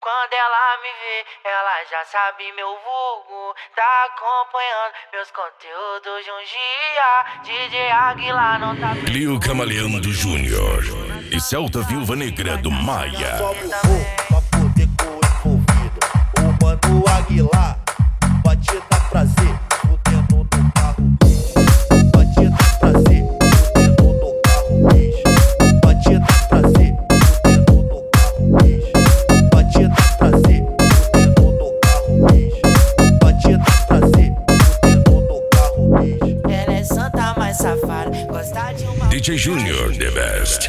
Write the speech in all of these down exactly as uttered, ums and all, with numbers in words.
Quando ela me vê, ela já sabe meu vulgo. Tá acompanhando meus conteúdos de um dia. D J Aguilar não tá... Clio Camaleão do Júnior e Celta Viúva Negra do Maia. Sobe o voo pra poder com o envolvido. O Mano Aguilar vai te dar prazer, fudendo no carro bicho. Vai te dar prazer, fudendo no carro bicho. Vai te dar prazer, fudendo no carro bicho. Vai te dar prazer, fudendo no carro bicho. Vai te dar prazer, fudendo no carro bicho. Ela é santa, mas safada. Gosta de uma... D J Júnior, the best.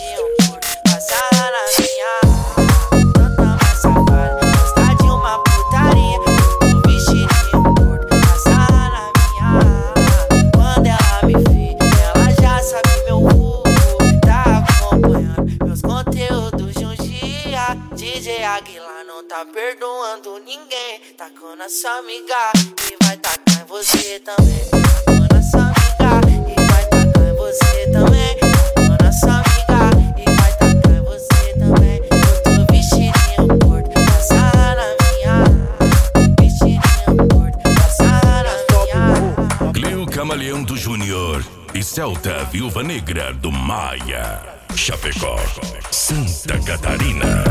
D J Aguilar não tá perdoando ninguém. Tacou na sua amiga e vai tacar em você também. Tacou na sua amiga e vai tacar em você também. Tacou na sua amiga e vai tacar em você também. Eu tô vestidinho curto, passar na minha. Vestidinho curto, passar na minha. Clio Camaleão do Júnior e Celta Viúva Negra do Maia. Chapecó, Santa Catarina.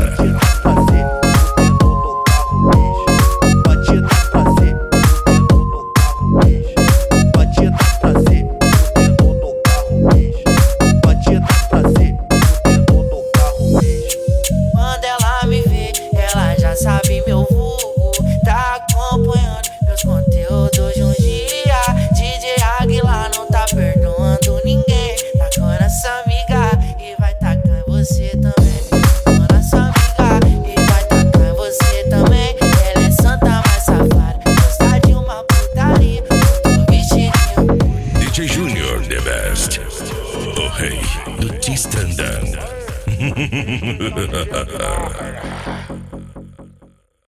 Vai te dar prazer, fudendo no carro bicho. Vai te dar prazer, fudendo no carro bicho. Vai te dar prazer, fudendo no carro bicho. Quando ela me vê, ela já sabe meu vulgo. Tá acompanhando meus conteúdos de um dia. D J Aguilar não tá perdoando ninguém. Tacou nessa amiga e vai tacar em você também. Tacou nessa amiga e vai tacar em você também. Ela é santa, mas safada. Gosta de uma putaria. Eu tô vestidinho. D J Júnior, the best. O rei do Tistandão.